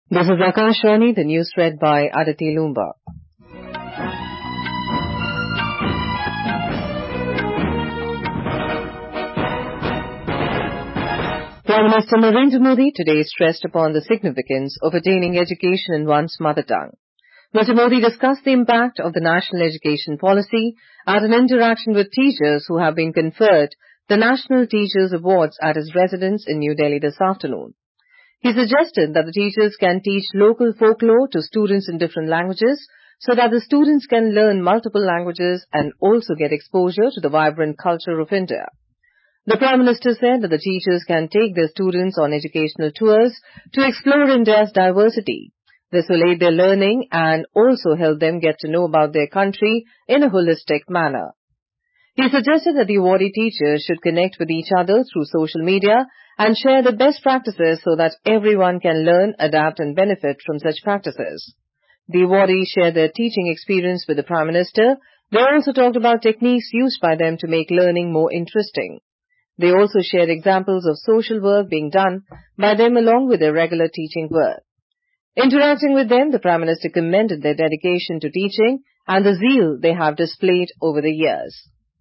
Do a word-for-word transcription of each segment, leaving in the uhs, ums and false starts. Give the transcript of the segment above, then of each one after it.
This is Akashvani, the news read by Aditi Lumba. Prime Minister Narendra Modi today stressed upon the significance of attaining education in one's mother tongue. Mister Modi discussed the impact of the national education policy at an interaction with teachers who have been conferred the National Teachers Awards at his residence in New Delhi this afternoon. He suggested that the teachers can teach local folklore to students in different languages so that the students can learn multiple languages and also get exposure to the vibrant culture of India. The Prime Minister said that the teachers can take their students on educational tours to explore India's diversity. This will aid their learning and also help them get to know about their country in a holistic manner. He suggested that the awardee teachers should connect with each other through social media and share the best practices so that everyone can learn, adapt and benefit from such practices. The awardees shared their teaching experience with the Prime Minister. They also talked about techniques used by them to make learning more interesting. They also shared examples of social work being done by them along with their regular teaching work. Interacting with them, the Prime Minister commended their dedication to teaching and the zeal they have displayed over the years.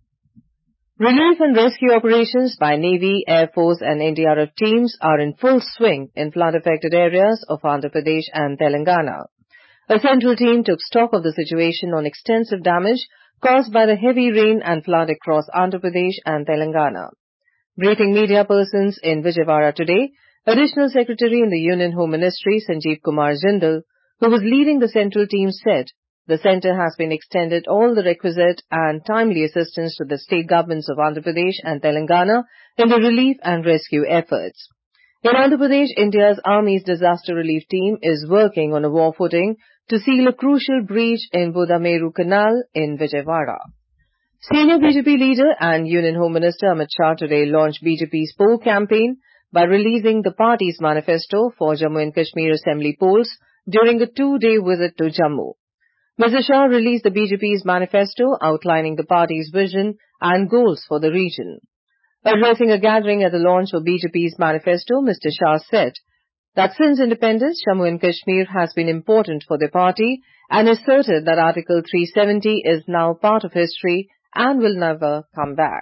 Relief and rescue operations by Navy, Air Force and N D R F teams are in full swing in flood-affected areas of Andhra Pradesh and Telangana. A central team took stock of the situation on extensive damage caused by the heavy rain and flood across Andhra Pradesh and Telangana. Briefing media persons in Vijayawada today, Additional Secretary in the Union Home Ministry Sanjeev Kumar Jindal, who was leading the central team, said the centre has been extended all the requisite and timely assistance to the state governments of Andhra Pradesh and Telangana in the relief and rescue efforts. In Andhra Pradesh, India's Army's disaster relief team is working on a war footing to seal a crucial breach in Budameru Canal in Vijayawada. Senior B J P leader and Union Home Minister Amit Shah today launched B J P's poll campaign by releasing the party's manifesto for Jammu and Kashmir Assembly polls during a two-day visit to Jammu. Mister Shah released the B J P's manifesto outlining the party's vision and goals for the region. Addressing a gathering at the launch of B J P's manifesto, Mister Shah said that since independence, Jammu and Kashmir has been important for the party and asserted that Article three seventy is now part of history and will never come back.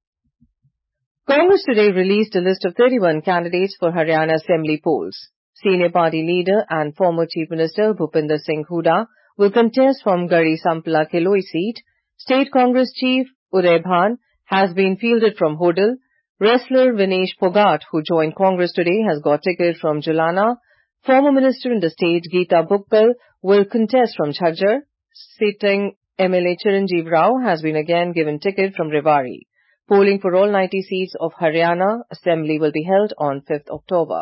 Congress today released a list of thirty-one candidates for Haryana Assembly polls. Senior party leader and former Chief Minister Bhupinder Singh Hooda will contest from Garhi Sampla Kiloi seat. State Congress Chief Uday Bhan has been fielded from Hodal. Wrestler Vinesh Phogat, who joined Congress today, has got ticket from Jalana. Former Minister in the state Geeta Bukkal will contest from Jhajjar. Sitting M L A Chiranjeev Rao has been again given ticket from Rewari. Polling for all ninety seats of Haryana Assembly will be held on fifth October.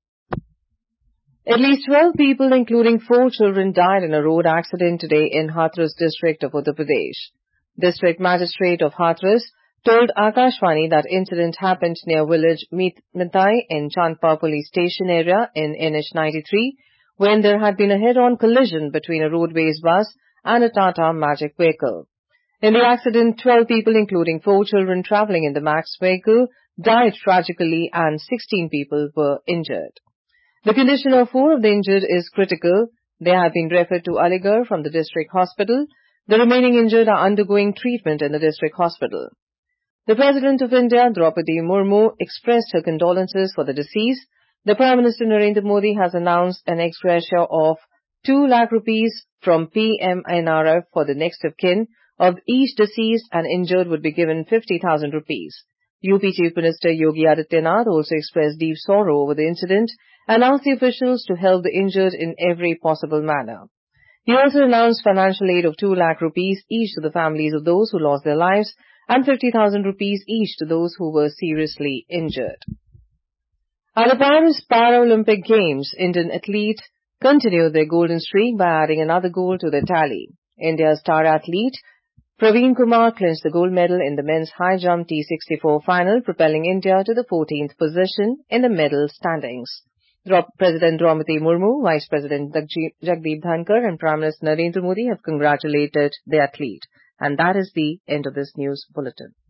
At least twelve people, including four children, died in a road accident today in Hathras district of Uttar Pradesh. District Magistrate of Hathras told Akashvani that incident happened near village Mittai in Chandpa police station area in N H ninety-three when there had been a head-on collision between a roadways bus and a Tata Magic vehicle. In the accident, twelve people, including four children travelling in the Max vehicle, died tragically and sixteen people were injured. The condition of four of the injured is critical. They have been referred to Aligarh from the district hospital. The remaining injured are undergoing treatment in the district hospital. The President of India, Draupadi Murmu, expressed her condolences for the deceased. The Prime Minister Narendra Modi has announced an ex gratia of two lakh rupees from P M N R F for the next of kin. Of each deceased and injured would be given fifty thousand rupees. U P Chief Minister Yogi Adityanath also expressed deep sorrow over the incident and asked the officials to help the injured in every possible manner. He also announced financial aid of two lakh rupees each to the families of those who lost their lives and fifty thousand rupees each to those who were seriously injured. At the Paris Paralympic Games, Indian athletes continued their golden streak by adding another gold to their tally. India's star athlete Praveen Kumar clinched the gold medal in the men's high jump T sixty-four final, propelling India to the fourteenth position in the medal standings. President Draupadi Murmu, Vice President Jagdeep Dhankar and Prime Minister Narendra Modi have congratulated the athlete. And that is the end of this news bulletin.